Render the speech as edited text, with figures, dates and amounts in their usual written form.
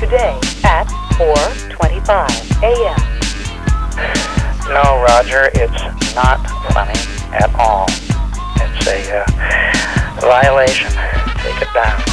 today at 4:25 a.m. No, Roger, it's not funny at all. It's a violation. Take it down.